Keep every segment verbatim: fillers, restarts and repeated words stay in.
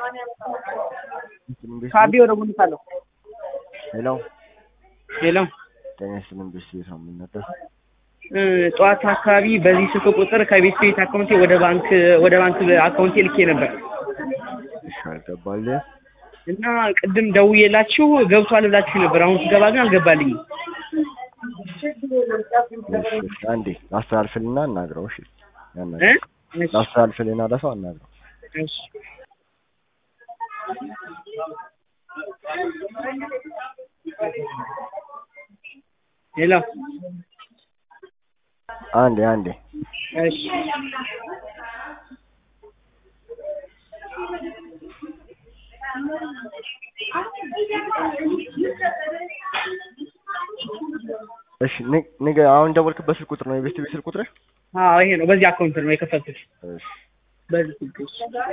ካቢዮ ነው ምንታለው ሄሎ ሄሎ ተነስ ምን ብስይት ነው ምንነበር ጧት አካባቢ በዚህ ስልክ ቁጥር ከቤት ቤት አካውንቴ ወደ ባንክ ወደ ባንክ አካውንቴ ልኬ ነበር እሺ አልገባለ እና ቅድም ደውዬላችሁ ገብቷል ብላችሁ ነበር አሁን ሲገባ ግን አልገባልኝም እሺ አንዴ አስተላልፍልና እናግረው እሺ እ አስተላልፍልና ለሰው እናግረው እሺ ሄሎ አንዴ አንዴ እሺ እሺ ነገ አሁን ደወልክበት ስልክ ቁጥር ነው የቤት ቤት ስልክ ቁጥር? አዎ ይሄ ነው በዚህ አካውንት ነው የከፈትኩት እሺ በዚህ ስልክ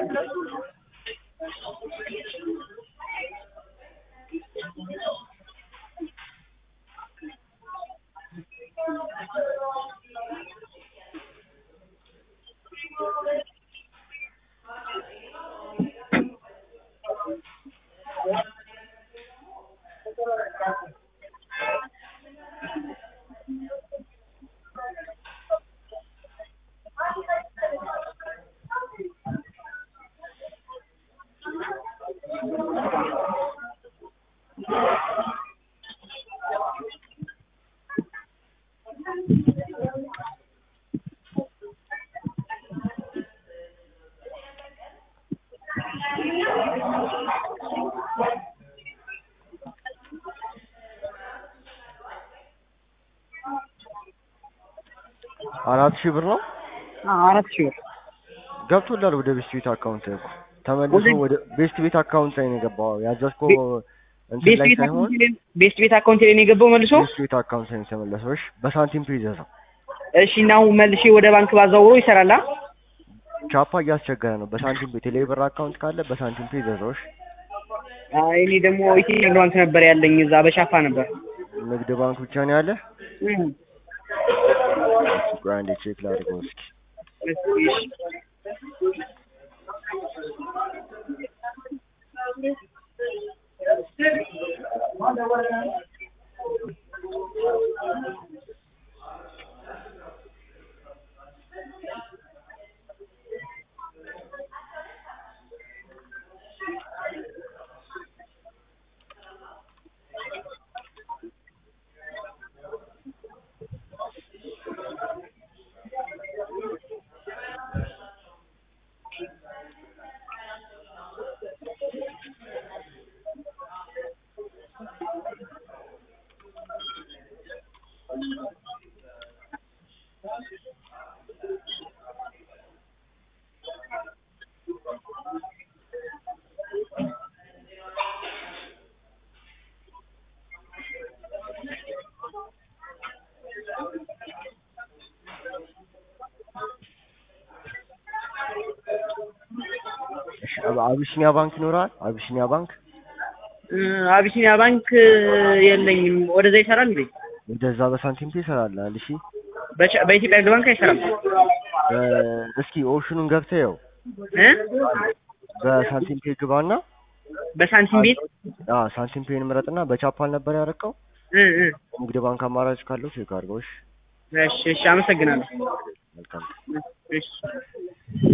አራት ሺህ ብር ነው? አዎ አራት ሺህ ብር ገብቶላል ወደ ቤት ቤት አካውንት እኮ ተመልሶ ወደ ቤት ቤት አካውንት ላይ ነው የገባው ያዘዝከው እንትን ላይ ሳይሆን ቤት ቤት አካውንት ላይ ነው የገባው መልሶ ቤት ቤት አካውንት ላይ ነው የተመለሰው እሺ በሳንቲም ፔ ይዘዘው እሺ ናው መልሼ ወደ ባንክ ባዛውሮ ይሰራላ ቻፓ እያስቸገረ ነው በሳንቲም ፔ ቴሌ ብር አካውንት ካለ በሳንቲም ፔ ይዘዘው እሺ አይ እኔ ደግሞ ኢትዮጵያ ባንክ ነበር ያለኝ እዛ በቻፓ ነበር ንግድ ባንክ ብቻ ነው ያለ እህ ግራንድ ቼክ ላድርገው እስኪ አቢሲኒያ ባንክ ይኖራል አቢሲኒያ ባንክ አቢሲኒያ ባንክ የለኝም ወደዛ ይሰራል እንዴ ወደዛ በሳንቲም ፔ ይሰራል እሺ በኢትዮጵያ ባንክ አይሰራም እስኪ ኦፕሽኑን ገብተህ ያው እ በሳንቲም ፔ ግባና በሳንቲም ቤት አዎ ሳንቲም ፔን ምረጥና በቻፓል ነበር ያረከው እ እ ንግድ ባንክ አማራጭ ካለው ቼክ አድርገው እሺ እሺ እሺ አመሰግናለሁ መልካም እሺ